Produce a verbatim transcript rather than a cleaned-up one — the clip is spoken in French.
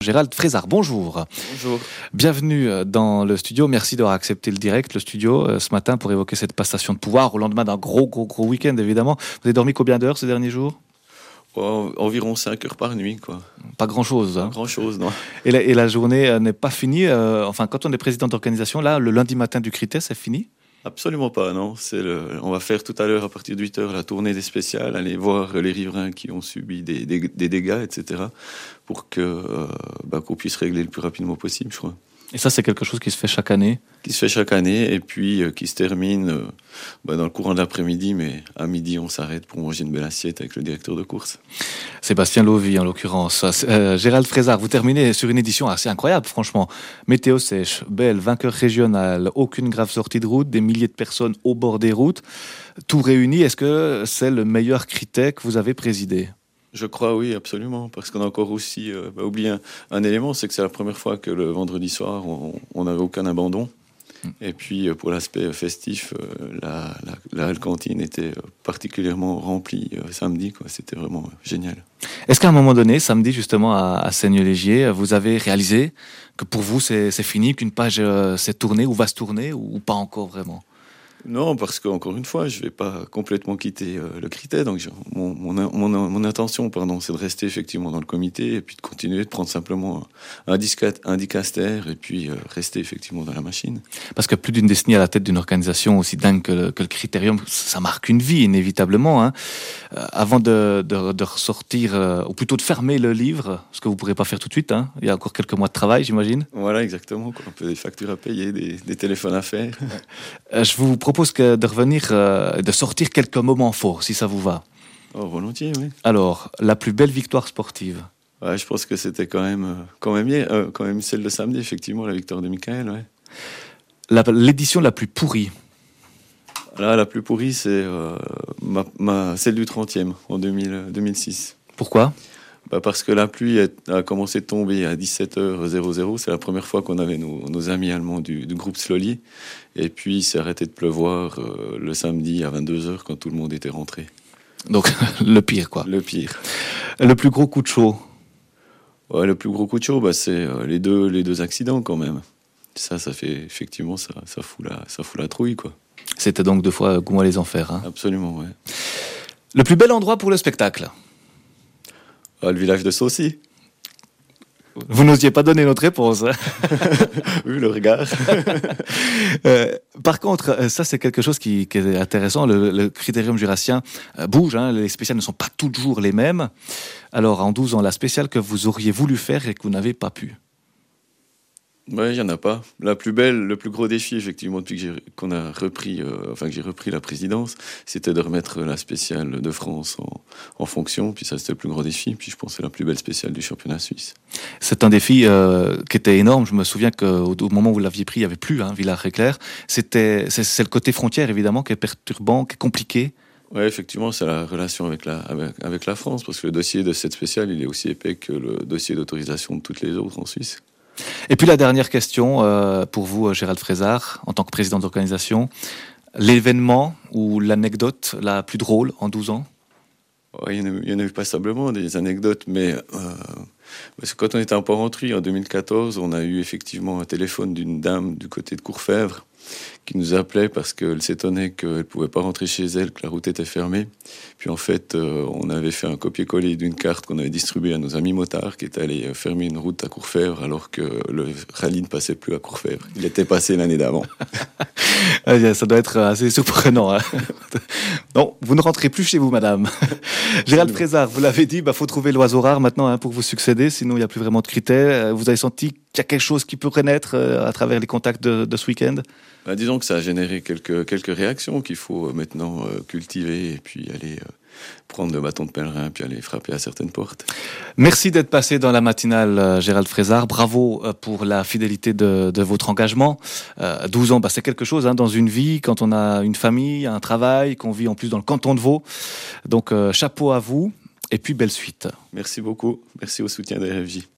Gérald Frézard, bonjour. Bonjour. Bienvenue dans le studio. Merci d'avoir accepté le direct, le studio, euh, ce matin pour évoquer cette passation de pouvoir au lendemain d'un gros, gros, gros week-end, évidemment. Vous avez dormi combien d'heures ces derniers jours ? Oh, environ cinq heures par nuit, quoi. Pas grand-chose. Hein. Pas grand-chose, non. Et la, et la journée euh, n'est pas finie. Euh, enfin, quand on est président d'organisation, là, le lundi matin du Critet, c'est fini ? Absolument pas, non. C'est le... On va faire tout à l'heure, à partir de huit heures, la tournée des spéciales, aller voir les riverains qui ont subi des, des, des dégâts, et cetera, pour que, euh, bah, qu'on puisse régler le plus rapidement possible, je crois. Et ça, c'est quelque chose qui se fait chaque année ? Qui se fait chaque année, et puis euh, qui se termine euh, bah, dans le courant de l'après-midi, mais à midi, on s'arrête pour manger une belle assiette avec le directeur de course. Sébastien Lovy, en l'occurrence. Euh, Gérald Frézard, vous terminez sur une édition assez incroyable, franchement. Météo sèche, belle, vainqueur régional, aucune grave sortie de route, des milliers de personnes au bord des routes. Tout réuni, est-ce que c'est le meilleur Critet que vous avez présidé ? Je crois, oui, absolument, parce qu'on a encore aussi euh, bah, oublié un, un élément, c'est que c'est la première fois que le vendredi soir, on n'avait aucun abandon. Mmh. Et puis, euh, pour l'aspect festif, euh, la, la, la cantine était particulièrement remplie euh, samedi, quoi. C'était vraiment euh, génial. Est-ce qu'à un moment donné, samedi, justement, à, à Seigneux-Légier, vous avez réalisé que pour vous, c'est, c'est fini, qu'une page euh, s'est tournée ou va se tourner, ou, ou pas encore vraiment ? Non, parce qu'encore une fois, je ne vais pas complètement quitter euh, le Critet. Donc, je, mon, mon, mon, mon intention, pardon, c'est de rester effectivement dans le comité et puis de continuer de prendre simplement un, discat, un dicaster et puis euh, rester effectivement dans la machine. Parce que plus d'une décennie à la tête d'une organisation aussi dingue que le, que le Critérium, ça marque une vie, inévitablement. Hein. Euh, avant de, de, de ressortir, euh, ou plutôt de fermer le livre, ce que vous ne pourrez pas faire tout de suite, hein. Il y a encore quelques mois de travail, j'imagine. Voilà, exactement. Quoi. Un peu des factures à payer, des, des téléphones à faire. Euh, je vous propose que de revenir, euh, de sortir quelques moments forts, si ça vous va. Oh, volontiers, oui. Alors, la plus belle victoire sportive ? Ouais, je pense que c'était quand même, euh, quand même, euh, quand même celle de samedi, effectivement, la victoire de Michael. Ouais. La, l'édition la plus pourrie ? Là, la plus pourrie, c'est euh, ma, ma, celle du trentième, en deux mille, deux mille six. Pourquoi ? Bah parce que la pluie a, a commencé de tomber à dix-sept heures. C'est la première fois qu'on avait nos, nos amis allemands du, du groupe Slowly. Et puis, il s'est arrêté de pleuvoir euh, le samedi à vingt-deux heures quand tout le monde était rentré. Donc, le pire, quoi. Le pire. Le plus gros coup de chaud ? Ouais, le plus gros coup de chaud, bah, c'est euh, les, deux, les deux accidents, quand même. Ça, ça fait, effectivement, ça, ça, fout, la, ça fout la trouille, quoi. C'était donc deux fois Goumois les Enfers. Hein. Absolument, ouais. Le plus bel endroit pour le spectacle ? Ah, le village de Saucy. Vous n'osiez pas donner notre réponse. Hein. Oui, le regard. euh, par contre, ça c'est quelque chose qui, qui est intéressant. Le, le Critérium jurassien bouge. Hein. Les spéciales ne sont pas toujours les mêmes. Alors, en douze ans, la spéciale que vous auriez voulu faire et que vous n'avez pas pu ? Ouais, il y en a pas. La plus belle, le plus gros défi, effectivement, depuis que j'ai, qu'on a repris, euh, enfin que j'ai repris la présidence, c'était de remettre la spéciale de France en, en fonction. Puis ça, c'était le plus gros défi. Puis je pense que c'est la plus belle spéciale du championnat suisse. C'est un défi euh, qui était énorme. Je me souviens qu'au au moment où vous l'aviez pris, il n'y avait plus hein, Villars-Réclair. C'était, c'est, c'est le côté frontière, évidemment, qui est perturbant, qui est compliqué. Oui, effectivement, c'est la relation avec la, avec, avec la France, parce que le dossier de cette spéciale, il est aussi épais que le dossier d'autorisation de toutes les autres en Suisse. Et puis la dernière question euh, pour vous, Gérald Frézard, en tant que président d'organisation, l'événement ou l'anecdote la plus drôle en douze ans ? Ouais, il, y en a, il y en a eu passablement des anecdotes, mais euh, parce que quand on était en Porrentruy en deux mille quatorze, on a eu effectivement un téléphone d'une dame du côté de Courfèvre qui nous appelait parce qu'elle s'étonnait qu'elle ne pouvait pas rentrer chez elle, que la route était fermée. Puis en fait, euh, on avait fait un copier-coller d'une carte qu'on avait distribuée à nos amis motards qui étaient allés fermer une route à Courfèvre alors que le rallye ne passait plus à Courfèvre. Il était passé l'année d'avant. Ça doit être assez surprenant. Hein. Non, vous ne rentrez plus chez vous, madame. Gérald Frézard, vous l'avez dit, il bah, faut trouver l'oiseau rare maintenant hein, pour vous succéder, sinon il n'y a plus vraiment de critères. Vous avez senti qu'il y a quelque chose qui peut renaître euh, à travers les contacts de, de ce week-end ? Bah, disons que ça a généré quelques, quelques réactions qu'il faut euh, maintenant euh, cultiver et puis aller euh, prendre le bâton de pèlerin puis aller frapper à certaines portes. Merci d'être passé dans la matinale, euh, Gérald Frézard. Bravo euh, pour la fidélité de, de votre engagement. Euh, douze ans, bah, c'est quelque chose hein, dans une vie, quand on a une famille, un travail, qu'on vit en plus dans le canton de Vaud. Donc euh, chapeau à vous et puis belle suite. Merci beaucoup. Merci au soutien de R F J.